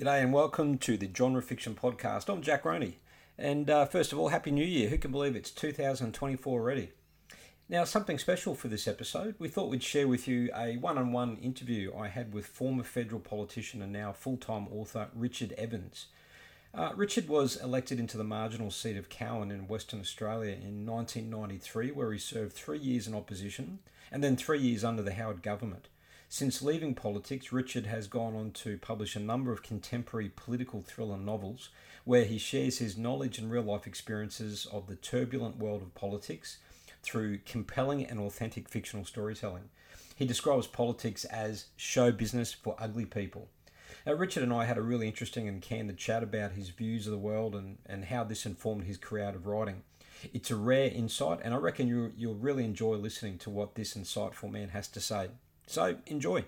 G'day and welcome to the Genre Fiction Podcast. I'm Jack Roney. And first of all, Happy New Year. Who can believe it's 2024 already? Now, something special for this episode. We thought we'd share with you a one-on-one interview I had with former federal politician and now full-time author Richard Evans. Richard was elected into the marginal seat of Cowan in Western Australia in 1993, where he served 3 years in opposition and then 3 years under the Howard government. Since leaving politics, Richard has gone on to publish a number of contemporary political thriller novels where he shares his knowledge and real-life experiences of the turbulent world of politics through compelling and authentic fictional storytelling. He describes politics as show business for ugly people. Now, Richard and I had a really interesting and candid chat about his views of the world and how this informed his creative writing. It's a rare insight, and I reckon you'll really enjoy listening to what this insightful man has to say. So, enjoy.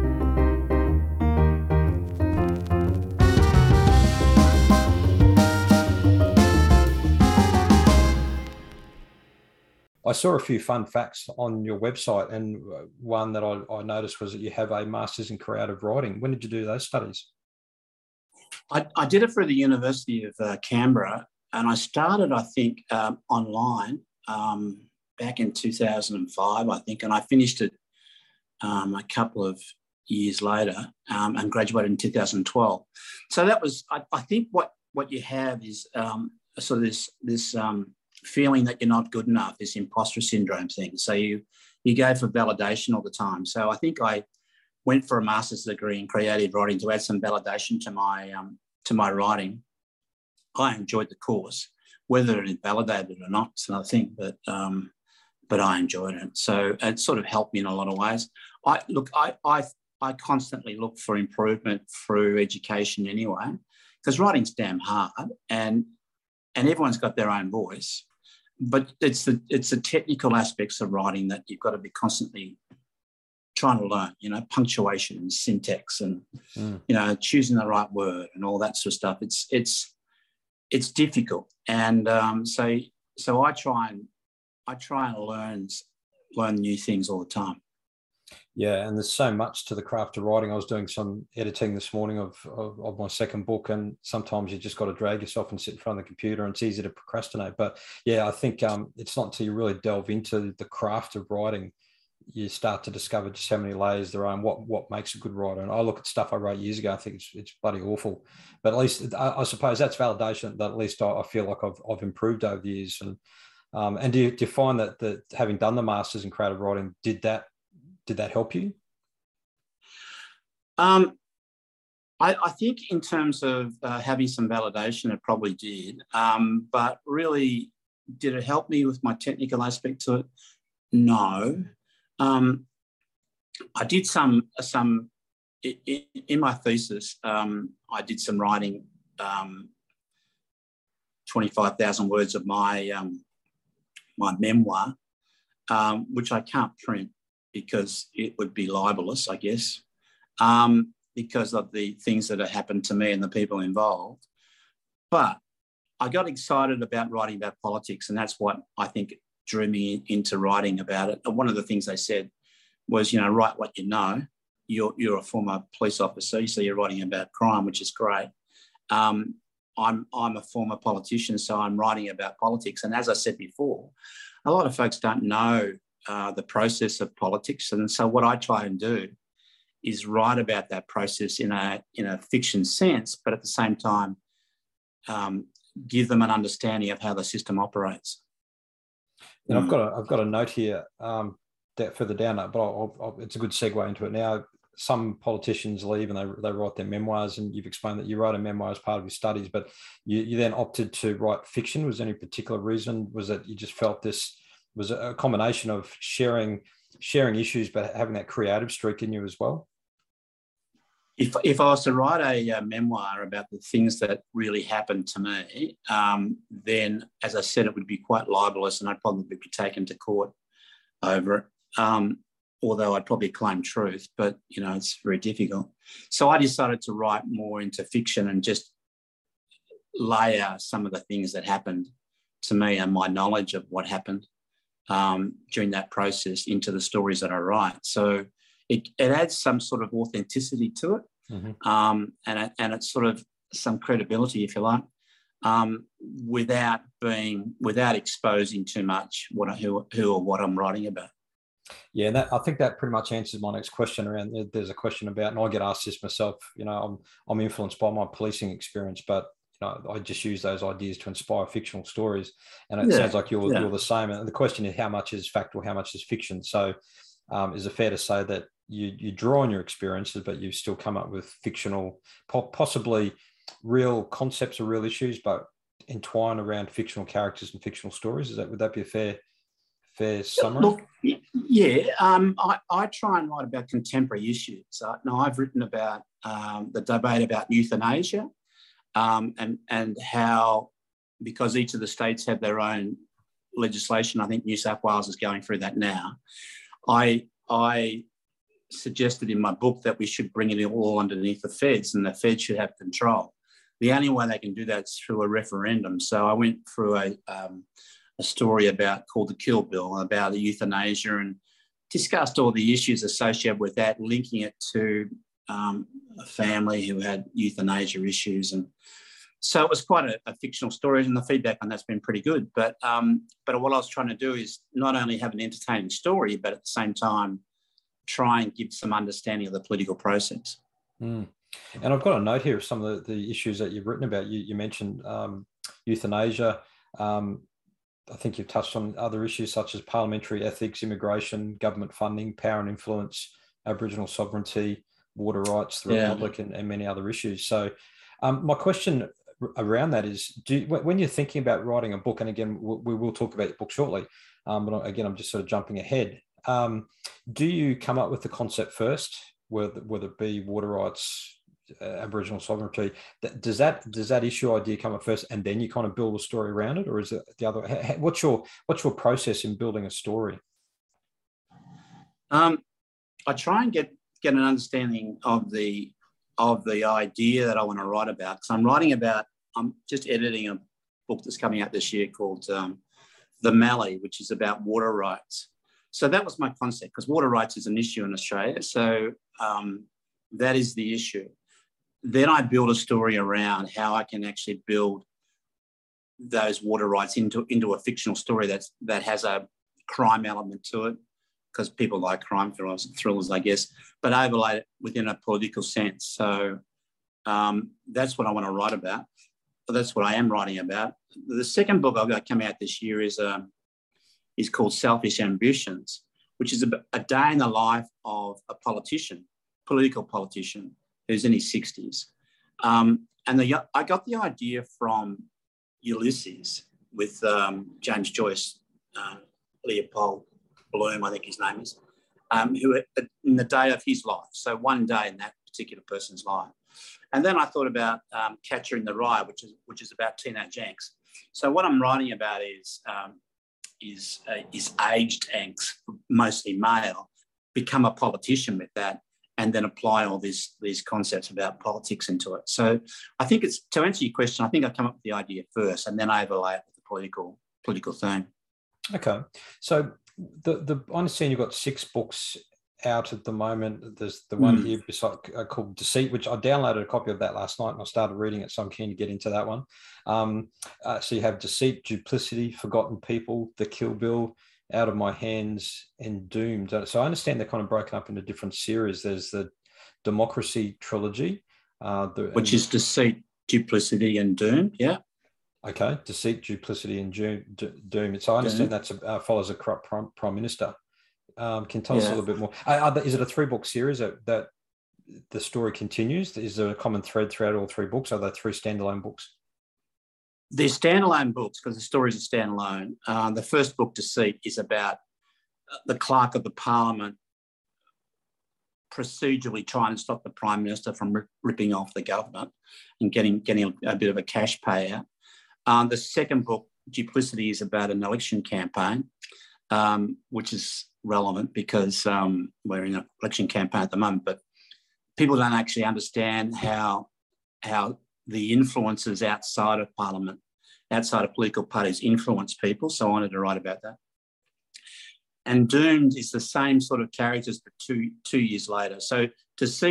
I saw a few fun facts on your website, and one that I noticed was that you have a Master's in Creative Writing. When did you do those studies? I did it for the University of Canberra, and I started, I think, online back in 2005, I think, and I finished it a couple of years later and graduated in 2012. So that was, I think what you have is sort of this feeling that you're not good enough, this imposter syndrome thing. So you go for validation all the time. So I think I went for a master's degree in creative writing to add some validation to my writing. I enjoyed the course. Whether it validated or not, it's another thing, but I enjoyed it. So it sort of helped me in a lot of ways. I constantly look for improvement through education anyway, because writing's damn hard, and everyone's got their own voice. But it's the technical aspects of writing that you've got to be constantly trying to learn, punctuation and syntax and, choosing the right word and all that sort of stuff. It's difficult. And so I try and learn new things all the time. Yeah, and there's so much to the craft of writing. I was doing some editing this morning of my second book, and sometimes you just got to drag yourself and sit in front of the computer, and it's easy to procrastinate. But yeah, I think it's not until you really delve into the craft of writing you start to discover just how many layers there are and what makes a good writer. And I look at stuff I wrote years ago, I think it's bloody awful. But at least I suppose that's validation that at least I feel like I've improved over the years. And do you find that having done the Masters in Creative Writing, did that help you? I think in terms of having some validation, it probably did. But really, did it help me with my technical aspect to it? No. I did some in my thesis. I did some writing, 25,000 words of my memoir, which I can't print because it would be libelous, I guess, because of the things that have happened to me and the people involved. But I got excited about writing about politics, and that's what I think drew me into writing about it. And one of the things they said was, write what you know. You're a former police officer, so you're writing about crime, which is great. I'm a former politician, so I'm writing about politics. And as I said before, a lot of folks don't know the process of politics. And so what I try and do is write about that process in a fiction sense, but at the same time, give them an understanding of how the system operates. And I've got a note here that further down, but it's a good segue into it now. Some politicians leave and they write their memoirs, and you've explained that you wrote a memoir as part of your studies, but you then opted to write fiction. Was there any particular reason? Was it you just felt this was a combination of sharing issues, but having that creative streak in you as well? If I was to write a memoir about the things that really happened to me, then, as I said, it would be quite libelous, and I'd probably be taken to court over it. Although I'd probably claim truth, but, it's very difficult. So I decided to write more into fiction and just layer some of the things that happened to me and my knowledge of what happened during that process into the stories that I write. So it adds some sort of authenticity to it. and it's sort of some credibility, if you like, without exposing too much who or what I'm writing about. Yeah, and I think that pretty much answers my next question. Around there's a question about, and I get asked this myself. I'm influenced by my policing experience, but I just use those ideas to inspire fictional stories. And it sounds like you're the same. And the question is, how much is factual, how much is fiction? So, is it fair to say that you draw on your experiences, but you still come up with fictional, possibly real concepts or real issues, but entwine around fictional characters and fictional stories? Would that be a fair summary? Look, yeah. I try and write about contemporary issues. Now, I've written about the debate about euthanasia, and how, because each of the states have their own legislation, I think New South Wales is going through that now. I suggested in my book that we should bring it all underneath the feds, and the feds should have control. The only way they can do that is through a referendum. So I went through a story called the Kill Bill, about the euthanasia, and discussed all the issues associated with that, linking it to a family who had euthanasia issues. And so it was quite a fictional story, and the feedback on that's been pretty good. But what I was trying to do is not only have an entertaining story, but at the same time try and give some understanding of the political process. And I've got a note here of some of the issues that you've written about. You mentioned euthanasia. I think you've touched on other issues such as parliamentary ethics, immigration, government funding, power and influence, Aboriginal sovereignty, water rights, the Republic, and many other issues. So my question around that is, when you're thinking about writing a book, and again, we will talk about your book shortly, but again, I'm just sort of jumping ahead. Do you come up with the concept first, whether it be water rights, Aboriginal sovereignty? Does that issue idea come up first, and then you kind of build a story around it, or is it the other? What's your process in building a story? I try and get an understanding of the idea that I want to write about. So I'm just editing a book that's coming out this year called The Mallee, which is about water rights. So that was my concept, because water rights is an issue in Australia. So that is the issue. Then I build a story around how I can actually build those water rights into a fictional story that has a crime element to it, because people like crime thrillers, I guess, but overlay it within a political sense. So that's what I want to write about. That's what I am writing about. The second book I've got coming out this year is called Selfish Ambitions, which is a day in the life of a political politician who's in his 60s. I got the idea from Ulysses with James Joyce, Leopold Bloom, I think his name is, who in the day of his life, so one day in that particular person's life. And then I thought about Catcher in the Rye, which is about teenage angst. So what I'm writing about is aged angst, mostly male, become a politician with that, and then apply all these concepts about politics into it. So I think to answer your question, I think I come up with the idea first, and then I overlay it with the political theme. Okay, so I understand you've got 6 books out at the moment. There's the one here beside, called Deceit, which I downloaded a copy of that last night and I started reading it, so I'm keen to get into that one. So you have Deceit, Duplicity, Forgotten People, The Kill Bill, Out of My Hands, and Doomed. So I understand they're kind of broken up into different series. There's the Democracy trilogy, which is Deceit, Duplicity, and Doomed. Yeah. Okay, Deceit, Duplicity, and Doom. So I understand that follows a corrupt prime minister. Can you tell us a little bit more? Is it a 3-book series that the story continues? Is there a common thread throughout all 3 books? Are they 3 standalone books? They're standalone books because the stories are standalone. The first book, Deceit, is about the clerk of the parliament procedurally trying to stop the prime minister from ripping off the government and getting a bit of a cash payout. The second book, Duplicity, is about an election campaign, which is relevant because we're in an election campaign at the moment, but people don't actually understand how the influences outside of Parliament, outside of political parties, influence people. So I wanted to write about that. And Doomed is the same sort of characters, but two years later. So Deceit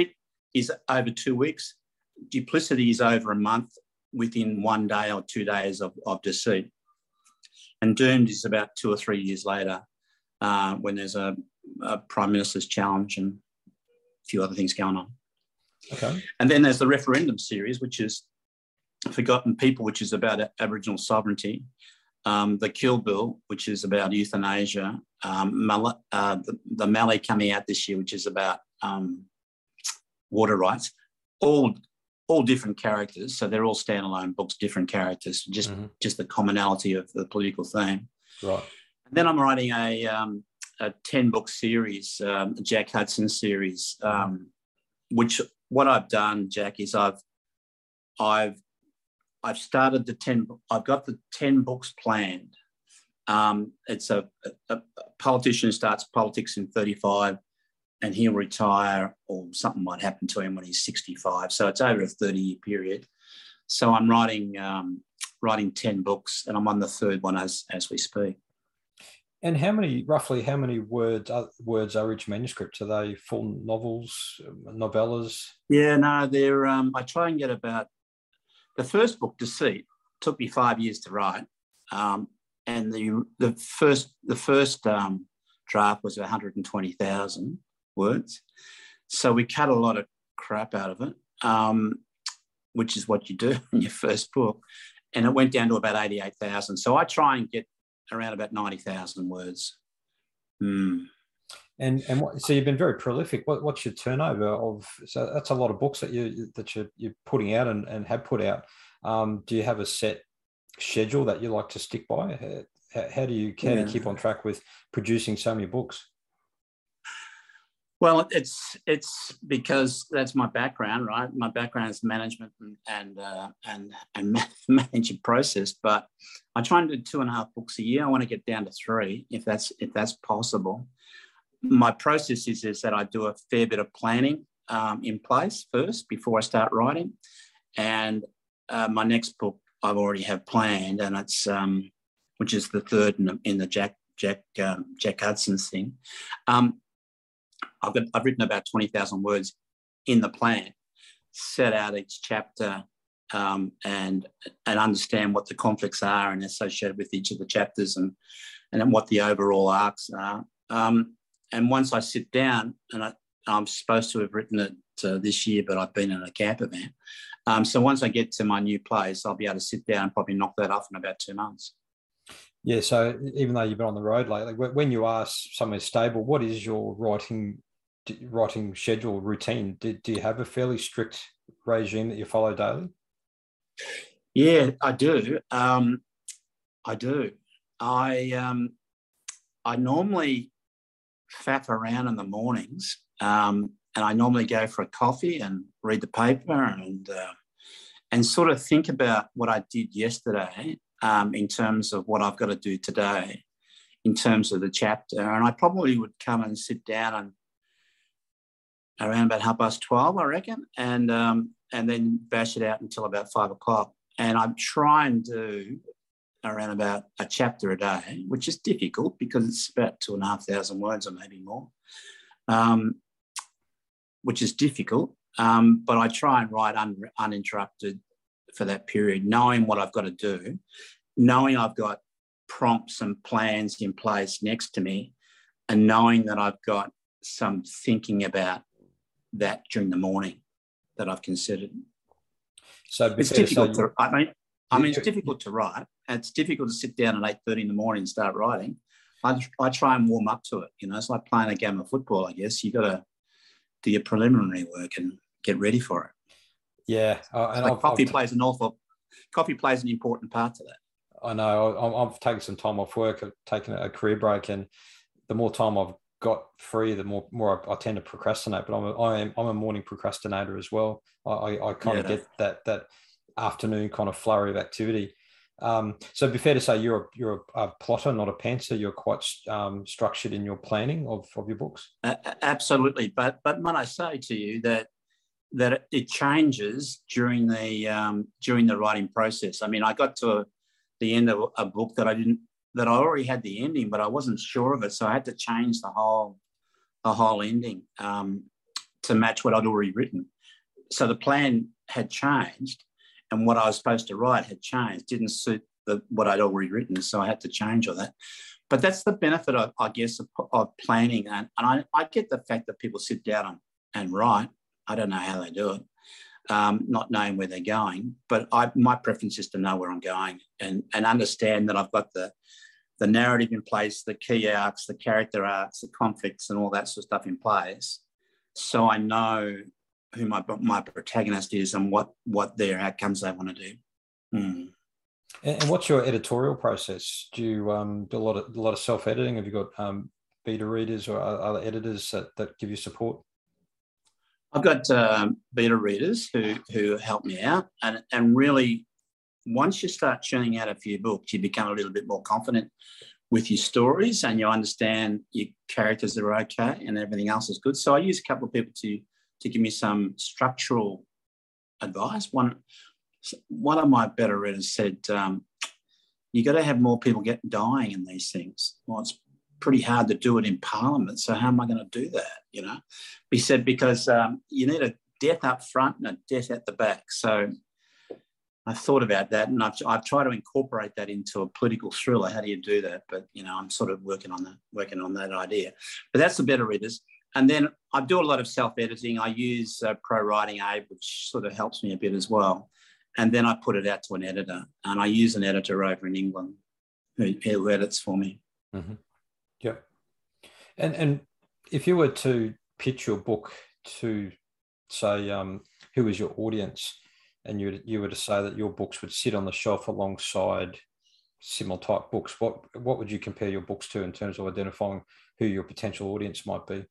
is over 2 weeks. Duplicity is over a month within 1 day or 2 days of deceit. And Doomed is about 2 or 3 years later, when there's a Prime Minister's challenge and a few other things going on. Okay. And then there's the Referendum series, which is Forgotten People, which is about Aboriginal sovereignty. The Kill Bill, which is about euthanasia. The Mallee coming out this year, which is about water rights. All different characters, so they're all standalone books, different characters, just the commonality of the political theme. Right. And then I'm writing a 10-book series, a Jack Hudson series, which what I've done, Jack, is I've started the 10. I've got the 10 books planned. It's a politician who starts politics in 35. And he'll retire or something might happen to him when he's 65. So it's over a 30-year period. So I'm writing 10 books and I'm on the third one as we speak. And roughly how many words are each manuscript? Are they full novels, novellas? Yeah, no, they're, I try and get about, the first book, Deceit, took me 5 years to write. And the first draft was 120,000 words. So we cut a lot of crap out of it, which is what you do in your first book. And it went down to about 88,000. So I try and get around about 90,000 words. And so you've been very prolific. What's your turnover of? So that's a lot of books that you're putting out and have put out. Do you have a set schedule that you like to stick by? How do you keep on track with producing so many books? Well, it's because that's my background, right? My background is management and managing process. But I try and do 2.5 books a year. I want to get down to 3, if that's possible. My process is that I do a fair bit of planning in place first before I start writing, and my next book I've already have planned, and it's which is the third in the Jack Hudson's thing. I've written about 20,000 words in the plan, set out each chapter and understand what the conflicts are and associated with each of the chapters and what the overall arcs are. And once I sit down, and I'm supposed to have written it this year, but I've been in a camper van. So once I get to my new place, I'll be able to sit down and probably knock that off in about 2 months. Yeah, so even though you've been on the road lately, when you are somewhere stable, what is your writing schedule routine? Do you have a fairly strict regime that you follow daily? Yeah, I do. I normally faff around in the mornings, and I normally go for a coffee and read the paper and sort of think about what I did yesterday. In terms of what I've got to do today, in terms of the chapter. And I probably would come and sit down around about 12:30, I reckon, and then bash it out until about 5 o'clock. And I try and do around about a chapter a day, which is difficult because it's about 2,500 words or maybe more, which is difficult. But I try and write uninterrupted for that period, knowing what I've got to do, knowing I've got prompts and plans in place next to me, and knowing that I've got some thinking about that during the morning that I've considered. So it's difficult it's difficult to write. It's difficult to sit down at 8:30 in the morning and start writing. I try and warm up to it. It's like playing a game of football, I guess. You've got to do your preliminary work and get ready for it. Yeah, and coffee plays an important part to that. I know. I've taken some time off work. I've taken a career break, and the more time I've got free, the more I tend to procrastinate. But I'm a morning procrastinator as well. I kind of get that afternoon kind of flurry of activity. So it'd be fair to say you're a plotter, not a pantser. You're quite structured in your planning of your books. Absolutely, but when I say to you that it changes during the writing process. I mean, I got to the end of a book that I already had the ending, but I wasn't sure of it, so I had to change the whole ending to match what I'd already written. so the plan had changed, and what I was supposed to write had changed, didn't suit what I'd already written, so I had to change all that. But that's the benefit, I guess, of planning. And I get the fact that people sit down and write. I don't know how they do it, not knowing where they're going. But my preference is to know where I'm going and understand that I've got the narrative in place, the key arcs, the character arcs, the conflicts and all that sort of stuff in place. So I know who my protagonist is and what their outcomes they want to do. Mm. And what's your editorial process? Do you do a lot of self-editing? Have you got beta readers or other editors that give you support? I've got beta readers who help me out, and really, once you start churning out a few books, you become a little bit more confident with your stories, and you understand your characters are okay, and everything else is good. So I use a couple of people to give me some structural advice. One of my better readers said, you got to have more people dying in these things. Well, it's pretty hard to do it in Parliament, so how am I going to do that, you know? He said, because you need a death up front and a death at the back. So I thought about that, and I've tried to incorporate that into a political thriller. How do you do that? But, you know, I'm sort of working on that idea. But that's the better readers. And then I do a lot of self-editing. I use Pro Writing Aid, which sort of helps me a bit as well. And then I put it out to an editor, and I use an editor over in England who edits for me. Mm-hmm. Yeah. And if you were to pitch your book to, say, who is your audience, and you were to say that your books would sit on the shelf alongside similar type books, what would you compare your books to in terms of identifying who your potential audience might be?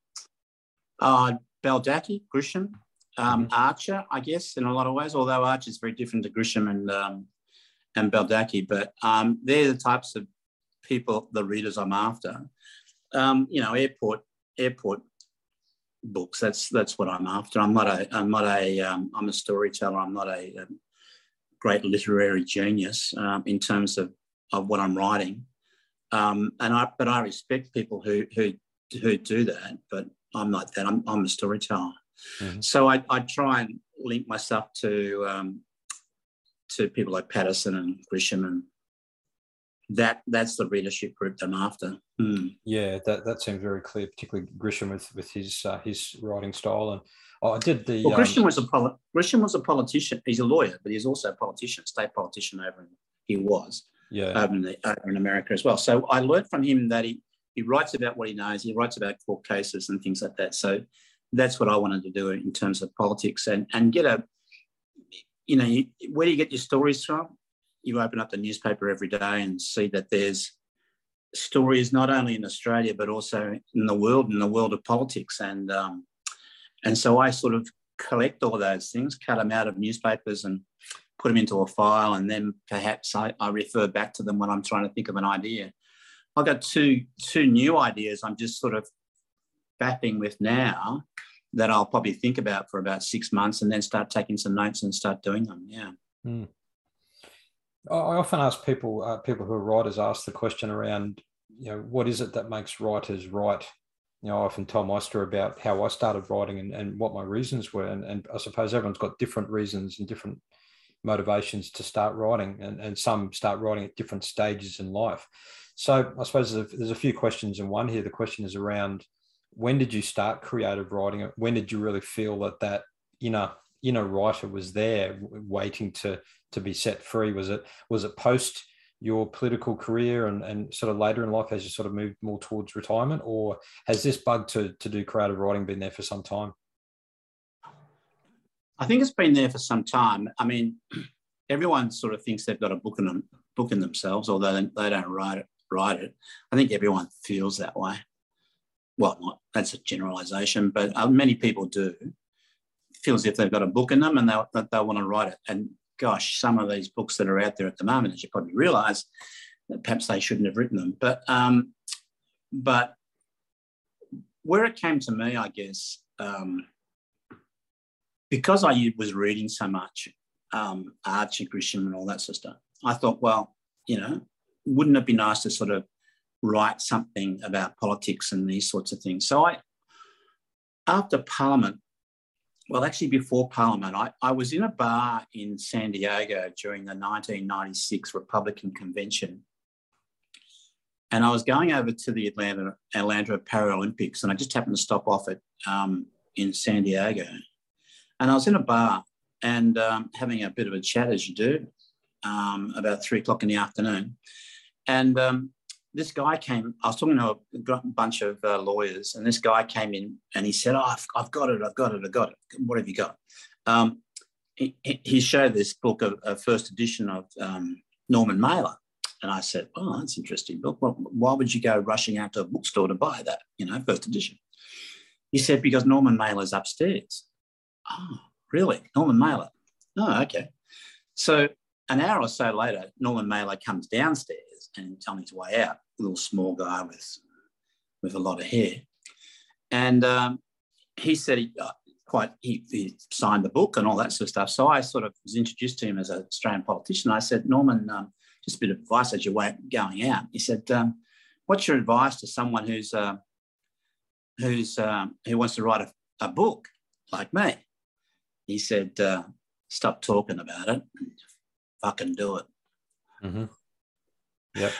Baldacci, Grisham. Archer, I guess, in a lot of ways, although Archer is very different to Grisham and Baldacci, but they're the types of people, the readers I'm after. You know, airport books. That's what I'm after. I'm a storyteller. I'm not a great literary genius in terms of what I'm writing. But I respect people who do that. But I'm not that. I'm a storyteller. Mm-hmm. So I try and link myself to people like Patterson and Grisham, and that's the readership group I'm after. Mm. Yeah, that seems very clear, particularly Grisham with his writing style. And I did the. Well, Grisham was a politician. He's a lawyer, but he's also a politician, state politician over in America as well. So I learned from him that he writes about what he knows. He writes about court cases and things like that. So that's what I wanted to do in terms of politics and get where do you get your stories from? You open up the newspaper every day and see that there's stories not only in Australia but also in the world of politics. And so I sort of collect all those things, cut them out of newspapers and put them into a file, and then perhaps I refer back to them when I'm trying to think of an idea. I've got two new ideas I'm just sort of bapping with now that I'll probably think about for about 6 months and then start taking some notes and start doing them. Yeah. Mm. I often ask people who are writers, ask the question around, what is it that makes writers write? I often tell my story about how I started writing and what my reasons were. And I suppose everyone's got different reasons and different motivations to start writing, and some start writing at different stages in life. So I suppose there's a few questions in one here. The question is around, when did you start creative writing? When did you really feel that inner writer was there waiting to be set free? Was it post your political career and sort of later in life as you sort of moved more towards retirement, or has this bug to do creative writing been there for some time? I think it's been there for some time. I mean, everyone sort of thinks they've got a book in themselves, although they don't write it. I think everyone feels that way. Well, that's a generalisation, but many people do feel as if they've got a book in them and they want to write it. And gosh, some of these books that are out there at the moment, as you probably realise, perhaps they shouldn't have written them. But where it came to me, I guess, because I was reading so much Archie Grisham and all that sort of stuff, I thought, well, wouldn't it be nice to sort of write something about politics and these sorts of things? So after Parliament, Well, actually, before Parliament, I was in a bar in San Diego during the 1996 Republican Convention. And I was going over to the Atlanta Paralympics, and I just happened to stop off at in San Diego. And I was in a bar and having a bit of a chat, as you do, about 3:00 in the afternoon. And this guy came. I was talking to a bunch of lawyers, and this guy came in and he said, "Oh, I've got it. What have you got?" He showed this book, a first edition of Norman Mailer. And I said, "Oh, that's an interesting book. Well, why would you go rushing out to a bookstore to buy that, first edition?" He said, "Because Norman Mailer's upstairs." "Oh, really? Norman Mailer?" "Oh, okay." So an hour or so later, Norman Mailer comes downstairs and he's on his way out, a little small guy with a lot of hair. And he said he signed the book and all that sort of stuff. So I sort of was introduced to him as an Australian politician. I said, "Norman, just a bit of advice as you're going out." He said, "What's your advice to someone who wants to write a book like me?" He said, "Stop talking about it and fucking do it." Mm-hmm. Yep.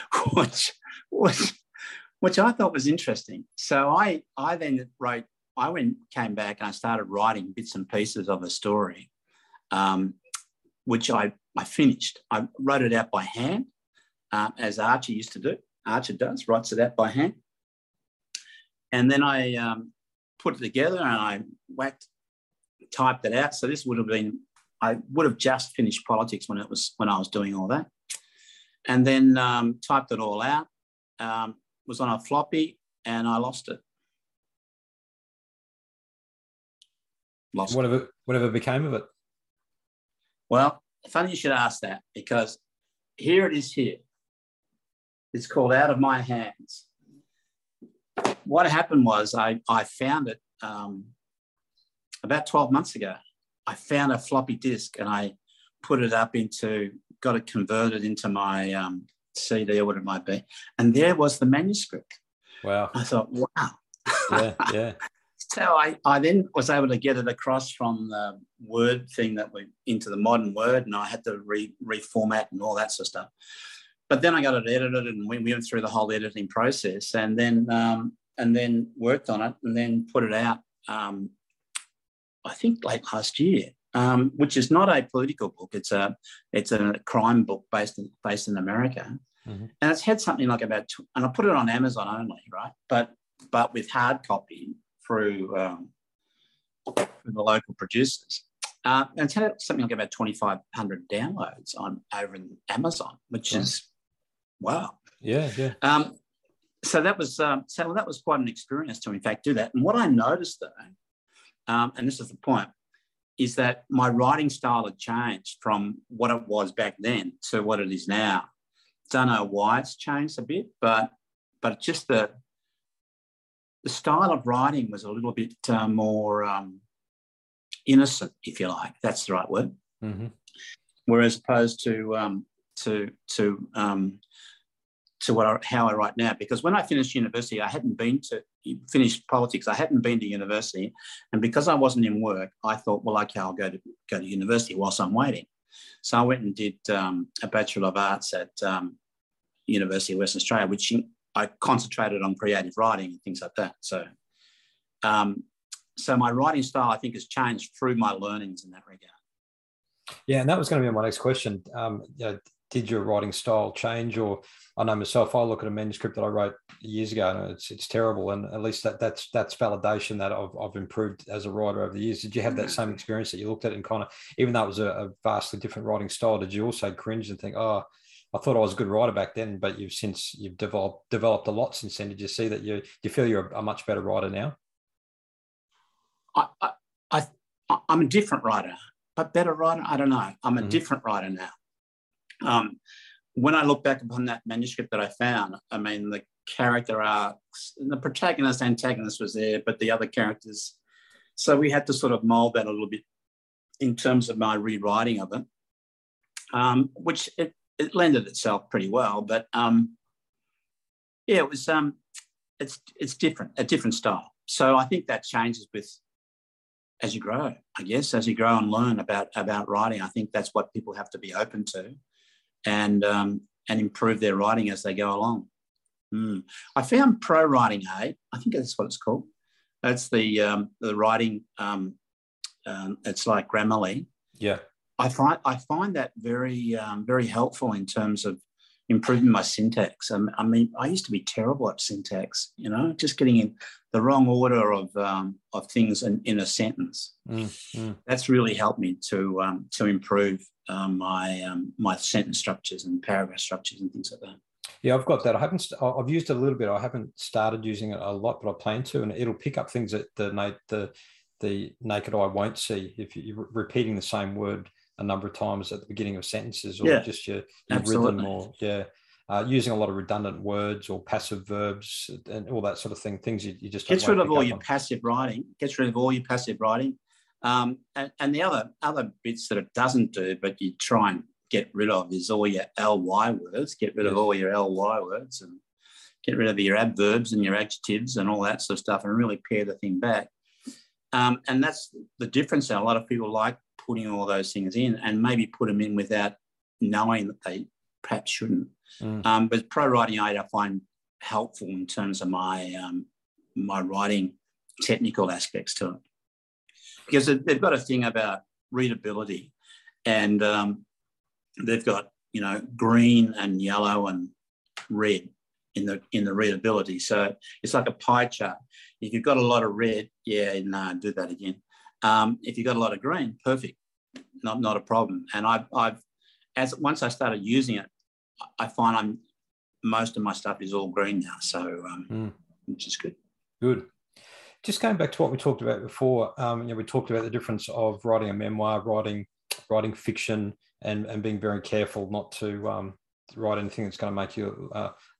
which I thought was interesting. So I then came back and I started writing bits and pieces of a story, which I finished. I wrote it out by hand, as Archie used to do. Archie writes it out by hand. And then I put it together and I typed it out. So this I would have just finished politics when I was doing all that. And then typed it all out, was on a floppy, and I lost it. Whatever became of it? Well, funny you should ask that, because here it is here. It's called Out of My Hands. What happened was I found it about 12 months ago. I found a floppy disk and I put it up got it converted into my CD or whatever it might be. And there was the manuscript. Wow. I thought, wow. Yeah. So I then was able to get it across from the Word thing into the modern Word, and I had to reformat and all that sort of stuff. But then I got it edited, and we went through the whole editing process, and then worked on it, and then put it out. I think late last year, which is not a political book. It's a crime book based in America, mm-hmm. and it's had something like and I put it on Amazon only, right? But with hard copy through the local producers, and it's had something like about 2,500 downloads over in Amazon, which is wow. Yeah. So that was quite an experience to in fact do that. And what I noticed though, and this is the point, is that my writing style had changed from what it was back then to what it is now. Don't know why it's changed a bit, but just the style of writing was a little bit more innocent, if you like. That's the right word. Mm-hmm. Whereas opposed to how I write now. Because when I finished university, I hadn't finished politics. I hadn't been to university, and because I wasn't in work, I thought, well, okay, I'll go to university whilst I'm waiting. So I went and did a Bachelor of Arts at University of Western Australia, which I concentrated on creative writing and things like that. So, so my writing style, I think, has changed through my learnings in that regard. Yeah, and that was going to be my next question. Did your writing style change? Or I know myself, I look at a manuscript that I wrote years ago and it's terrible. And at least that's validation that I've improved as a writer over the years. Did you have that same experience that you looked at it and kind of, even though it was a vastly different writing style, did you also cringe and think, oh, I thought I was a good writer back then, but you've developed a lot since then? Did you see that do you feel you're a much better writer now? I'm a different writer, but better writer, I don't know. I'm a different writer now. When I look back upon that manuscript that I found, I mean, the character arcs, the protagonist, antagonist was there, but the other characters. So we had to sort of mold that a little bit in terms of my rewriting of it, which it lended itself pretty well. But it was it's different, a different style. So I think that changes as you grow, I guess, as you grow and learn about writing. I think that's what people have to be open to, and improve their writing as they go along. I found Pro Writing Aid. I think that's what it's called. That's the writing. It's like Grammarly. Yeah. I find that very very helpful in terms of improving my syntax. I mean, I used to be terrible at syntax. Just getting in the wrong order of things in a sentence. That's really helped me to improve my sentence structures and paragraph structures and things like that. Yeah, I've got that. I've used it a little bit. I haven't started using it a lot, but I plan to, and it'll pick up things that the naked eye won't see if you're repeating the same word a number of times at the beginning of sentences, or just your rhythm, or using a lot of redundant words or passive verbs and all that sort of thing. Things you just gets rid of all your passive writing. Gets rid of all your passive writing, and the other bits that it doesn't do, but you try and get rid of, is all your ly words. Get rid of all your ly words, and get rid of your adverbs and your adjectives and all that sort of stuff, and really pare the thing back. And that's the difference. A lot of people like putting all those things in, and maybe put them in without knowing that they perhaps shouldn't. But Pro Writing Aid I find helpful in terms of my my writing technical aspects to it, because they've got a thing about readability, and they've got green and yellow and red in the readability. So it's like a pie chart. If you've got a lot of red, do that again. If you've got a lot of green, perfect, not a problem. And once I started using it, I find most of my stuff is all green now. So which is good. Good. Just going back to what we talked about before, we talked about the difference of writing a memoir, writing fiction, and being very careful not to write anything that's going to make you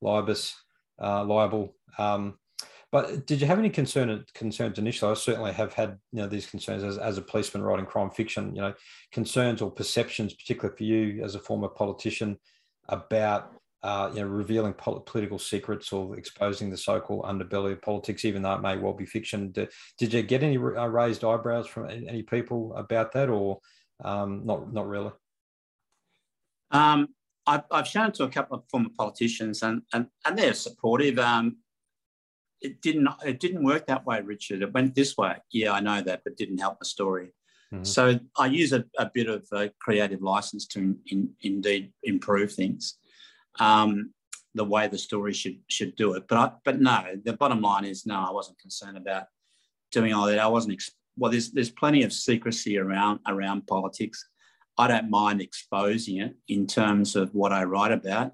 liable. But did you have any concerns initially? I certainly have had these concerns as a policeman writing crime fiction. Concerns or perceptions, particularly for you as a former politician, about revealing political secrets or exposing the so-called underbelly of politics, even though it may well be fiction. Did you get any raised eyebrows from any people about that, or not really? I've shown it to a couple of former politicians, and they're supportive. It didn't work that way, Richard. It went this way. Yeah, I know that, but didn't help the story. Mm-hmm. So I use a bit of creative license to indeed improve things, the way the story should do it. But no, the bottom line is no. I wasn't concerned about doing all that. I wasn't. There's plenty of secrecy around politics. I don't mind exposing it in terms of what I write about,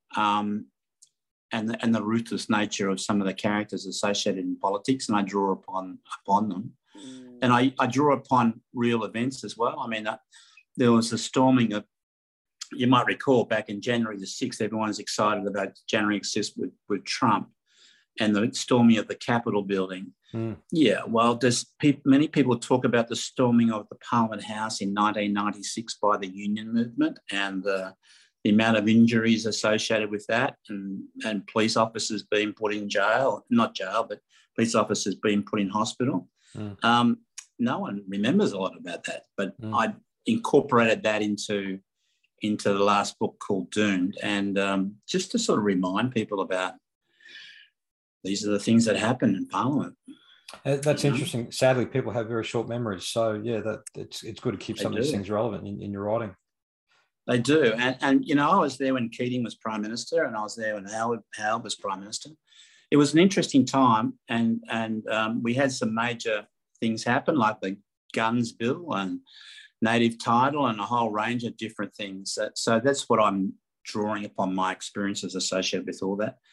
and the ruthless nature of some of the characters associated in politics, and I draw upon them. And I draw upon real events as well. I mean, there was a storming of, you might recall, back in January the 6th, everyone was excited about January 6th with Trump and the storming of the Capitol building. Yeah, well, many people talk about the storming of the Parliament House in 1996 by the union movement, and the amount of injuries associated with that, and police officers being put in jail, not jail, but police officers being put in hospital. No one remembers a lot about that, but I incorporated that into the last book called Doomed, and just to sort of remind people about these are the things that happen in Parliament. That's interesting. Sadly, people have very short memories, so yeah, it's good to keep some of these things relevant in your writing. They do, and I was there when Keating was Prime Minister, and I was there when Howard was Prime Minister. It was an interesting time, and we had some major things happen, like the Guns Bill and native title and a whole range of different things. So that's what I'm drawing upon, my experiences associated with all that.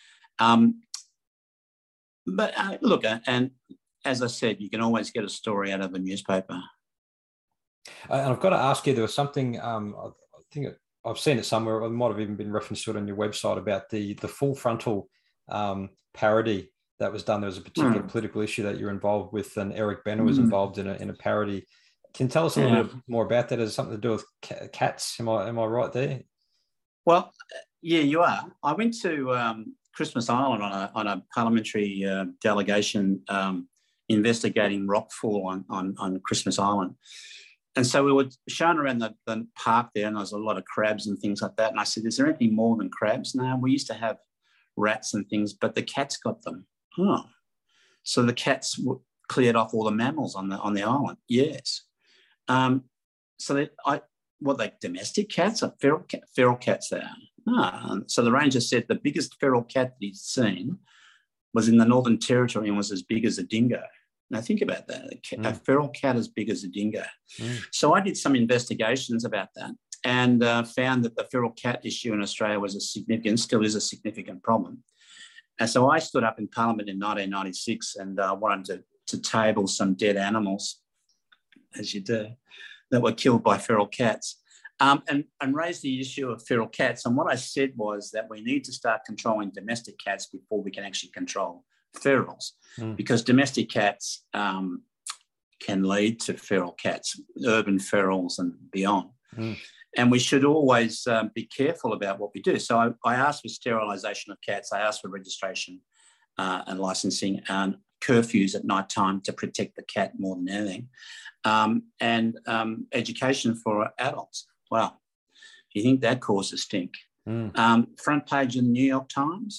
But look, and as I said, you can always get a story out of a newspaper. And I've got to ask you, there was something, I think I've seen it somewhere, it might have even been referenced to it on your website, about the Full Frontal parody that was done. There was a particular political issue that you're involved with, and Eric Bana was involved in a parody. Can you tell us a little bit more about that? Has it something to do with cats? Am I right there? Well, yeah, you are. I went to Christmas Island on a parliamentary delegation investigating rockfall on Christmas Island. And so we were shown around the park there, and there was a lot of crabs and things like that. And I said, is there anything more than crabs? No, we used to have rats and things, but the cats got them. Oh, so the cats cleared off all the mammals on the island. Yes. So what they domestic cats or feral cats they are. So the ranger said the biggest feral cat that he'd seen was in the Northern Territory and was as big as a dingo. Now think about that, a feral cat as big as a dingo. So I did some investigations about that and found that the feral cat issue in Australia was still is a significant problem. And so I stood up in Parliament in 1996 and wanted to table some dead animals, as you do, that were killed by feral cats, and raised the issue of feral cats. And what I said was that we need to start controlling domestic cats before we can actually control ferals, because domestic cats can lead to feral cats, urban ferals and beyond. And we should always be careful about what we do. So I asked for sterilisation of cats. I asked for registration and licensing and curfews at night time to protect the cat more than anything, and education for adults. Wow. You think that causes stink? Front page of the New York Times.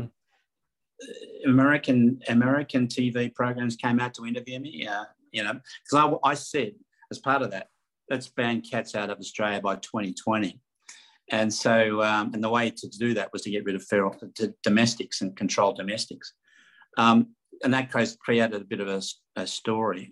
American TV programs came out to interview me, because I said as part of that, let's ban cats out of Australia by 2020. And so, and the way to do that was to get rid of feral domestics and control domestics. And that created a bit of a story.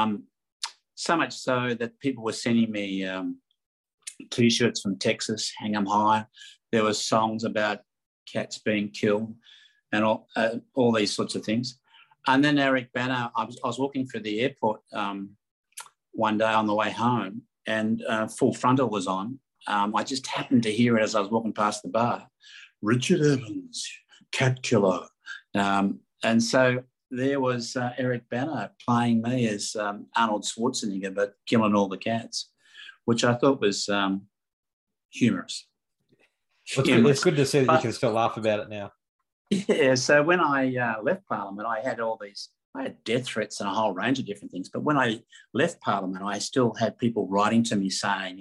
So much so that people were sending me T-shirts from Texas, hang 'em high. There were songs about cats being killed and all these sorts of things. And then Eric Bana, I was walking through the airport one day on the way home, and Full Frontal was on. I just happened to hear it as I was walking past the bar. Richard Evans, cat killer. And so there was Eric Bana playing me as Arnold Schwarzenegger, but killing all the cats, which I thought was humorous. It's good to see that you can still laugh about it now. Yeah, so when I left Parliament, I had death threats and a whole range of different things. But when I left Parliament, I still had people writing to me saying,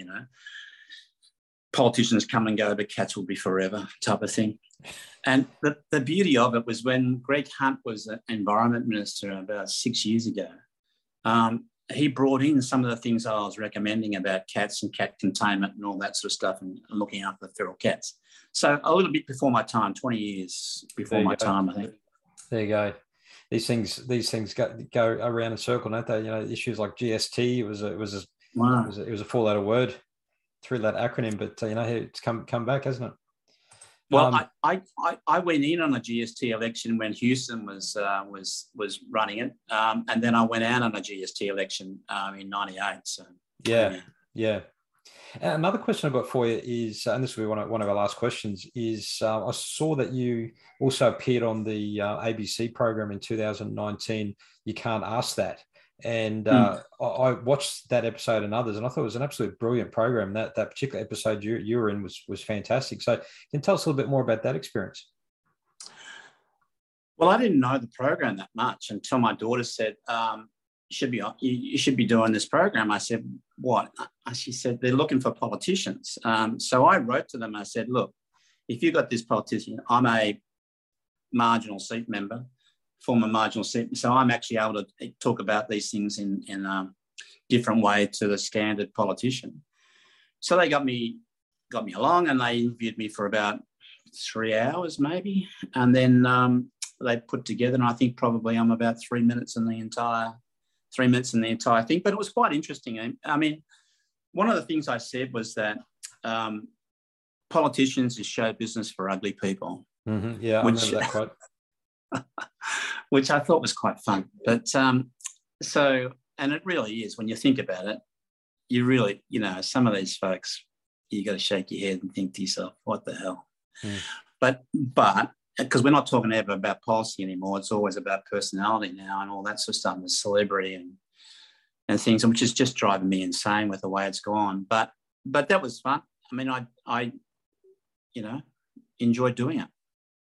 politicians come and go, but cats will be forever, type of thing. And the beauty of it was when Greg Hunt was an Environment Minister about 6 years ago, he brought in some of the things I was recommending about cats and cat containment and all that sort of stuff and looking after the feral cats. So a little bit before my time, 20 years before my time, I think. There you go. These things go around in a circle, don't they? Issues like GST, it was a four-letter word, three-letter acronym, but it's come back, hasn't it? Well, I went in on a GST election when Houston was running it, and then I went out on a GST election in '98. So yeah. Another question I've got for you is, and this will be one of our last questions, is I saw that you also appeared on the ABC program in 2019. You Can't Ask That. And I watched that episode and others, and I thought it was an absolute brilliant program. That particular episode you were in was fantastic. So can you tell us a little bit more about that experience? Well, I didn't know the program that much until my daughter said, you should be doing this program. I said, what? She said, they're looking for politicians. So I wrote to them. I said, look, if you've got this politician, I'm a marginal seat member, former marginal seat. So I'm actually able to talk about these things in a different way to the standard politician. So they got me along, and they interviewed me for about 3 hours maybe. And then they put together, and I think probably I'm about 3 minutes in the entire thing, but it was quite interesting. I mean, one of the things I said was that politicians is show business for ugly people. Mm-hmm. Yeah, I remember that quote. Which I thought was quite fun. But and it really is, when you think about it, you really, some of these folks, you got to shake your head and think to yourself, what the hell? Mm. But because we're not talking ever about policy anymore, it's always about personality now and all that sort of stuff, and celebrity and things, which is just driving me insane with the way it's gone. But that was fun. I mean, I enjoyed doing it.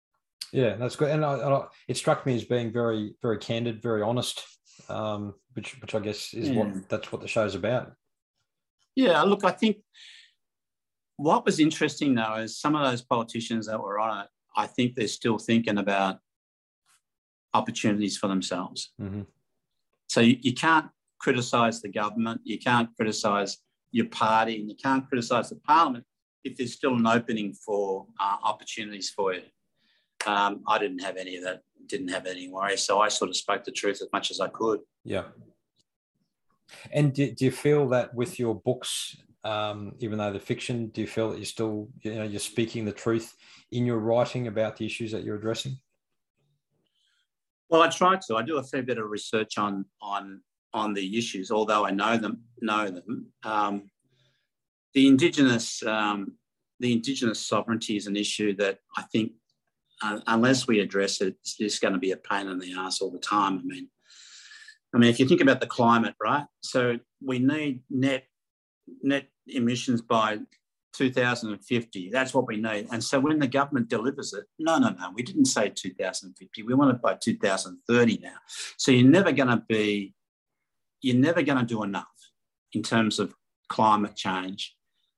Yeah, that's good. And it struck me as being very, very candid, very honest, which I guess is that's what the show's about. Yeah, look, I think what was interesting though is some of those politicians that were on it, I think they're still thinking about opportunities for themselves. Mm-hmm. So you can't criticise the government, you can't criticise your party, and you can't criticise the parliament if there's still an opening for opportunities for you. I didn't have any of that, didn't have any worries. So I sort of spoke the truth as much as I could. Yeah. And do you feel that with your books, even though they're fiction, do you feel that you're still, you're speaking the truth in your writing about the issues that you're addressing? Well, I try to. I do a fair bit of research on the issues, although I know them. The Indigenous sovereignty is an issue that I think, unless we address it, it's just going to be a pain in the ass all the time. I mean, if you think about the climate, right? So we need net emissions by 2050. That's what we need. And so when the government delivers it, no, we didn't say 2050. We want it by 2030 now. So you're never going to do enough in terms of climate change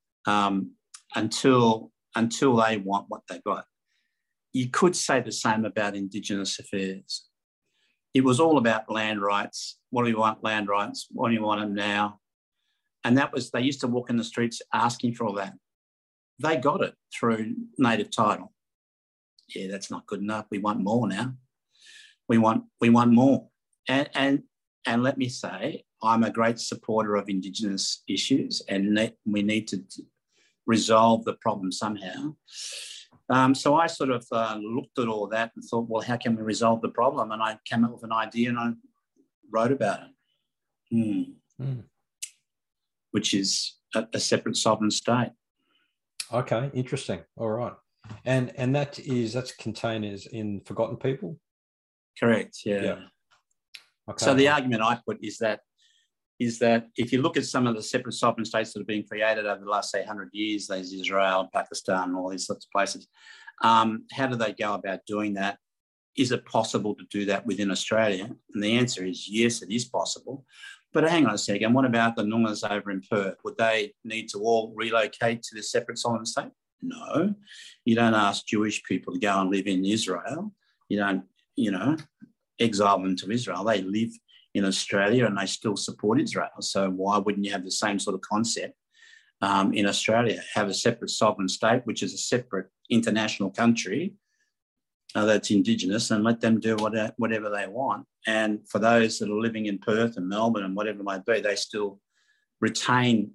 until they want what they got. You could say the same about Indigenous affairs. It was all about land rights. What do we want? Land rights. What do you want them now? And they used to walk in the streets asking for all that. They got it through native title. Yeah, that's not good enough. We want more now. We want more. And let me say, I'm a great supporter of Indigenous issues, and we need to resolve the problem somehow. So I sort of looked at all that and thought, well, how can we resolve the problem? And I came up with an idea and I wrote about it, which is a separate sovereign state. Okay, interesting. All right. And that's contained in Forgotten People? Correct, yeah. Okay. So the argument I put is that if you look at some of the separate sovereign states that have been created over the last, say, 100 years, there's Israel and Pakistan and all these sorts of places, how do they go about doing that? Is it possible to do that within Australia? And the answer is yes, it is possible. But hang on a second, what about the Noongas over in Perth? Would they need to all relocate to the separate sovereign state? No. You don't ask Jewish people to go and live in Israel. You don't, exile them to Israel. They live in Australia and they still support Israel. So why wouldn't you have the same sort of concept in Australia? Have a separate sovereign state, which is a separate international country that's Indigenous, and let them do whatever they want. And for those that are living in Perth and Melbourne and whatever it might be, they still retain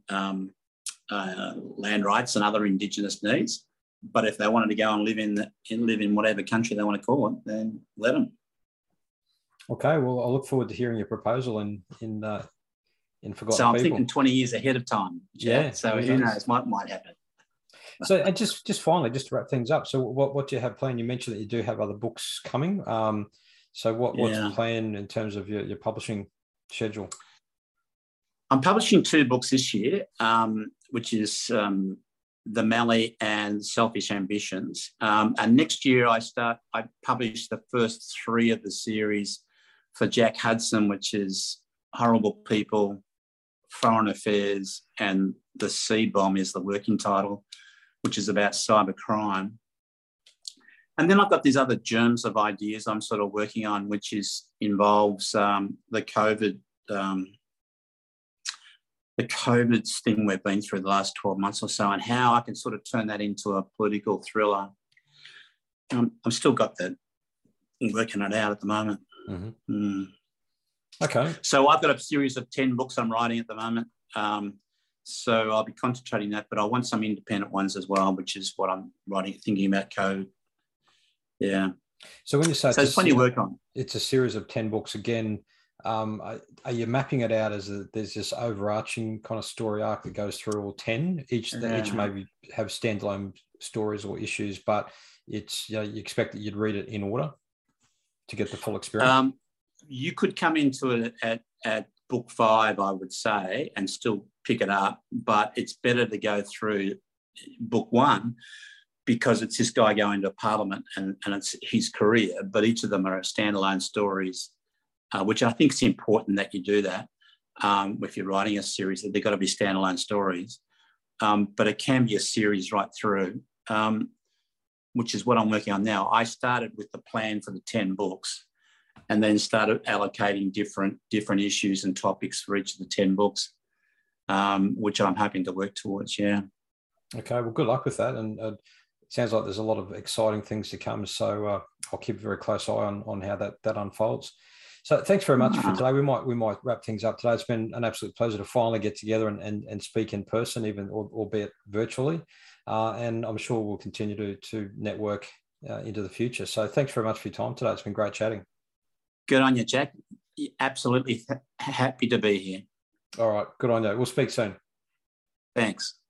land rights and other Indigenous needs. But if they wanted to go and live in whatever country they want to call it, then let them. Okay, well, I look forward to hearing your proposal in Forgotten People. So I'm thinking 20 years ahead of time. Yeah. So who knows? Might happen. So, and just finally, just to wrap things up, so what do you have planned? You mentioned that you do have other books coming. So what's the plan in terms of your publishing schedule? I'm publishing 2 books this year, which is The Mallee and Selfish Ambitions. And next year I publish the first 3 of the series for Jack Hudson, which is Horrible People, Foreign Affairs, and The Seed Bomb is the working title, which is about cybercrime. And then I've got these other germs of ideas I'm sort of working on, which involves the COVID thing we've been through the last 12 months or so, and how I can sort of turn that into a political thriller. I've still got that. I'm working it out at the moment. Mm-hmm. Okay. So I've got a series of 10 books I'm writing at the moment. So I'll be concentrating that, but I want some independent ones as well, which is what I'm writing, thinking about code. Yeah. So when you say there's plenty of work on. It's a series of 10 books again. Are you mapping it out as there's this overarching kind of story arc that goes through all 10? Each maybe have standalone stories or issues, but it's you expect that you'd read it in order to get the full experience? You could come into it at book 5, I would say, and still pick it up, but it's better to go through book 1 because it's this guy going to Parliament and it's his career, but each of them are standalone stories, which I think is important that you do that if you're writing a series, that they've got to be standalone stories. But it can be a series right through, which is what I'm working on now. I started with the plan for the 10 books and then started allocating different issues and topics for each of the 10 books, which I'm hoping to work towards, yeah. Okay, well, good luck with that. And it sounds like there's a lot of exciting things to come. So I'll keep a very close eye on how that unfolds. So thanks very much for today. We might wrap things up today. It's been an absolute pleasure to finally get together and speak in person, even albeit virtually. And I'm sure we'll continue to network into the future. So thanks very much for your time today. It's been great chatting. Good on you, Jack. Absolutely happy to be here. All right. Good on you. We'll speak soon. Thanks.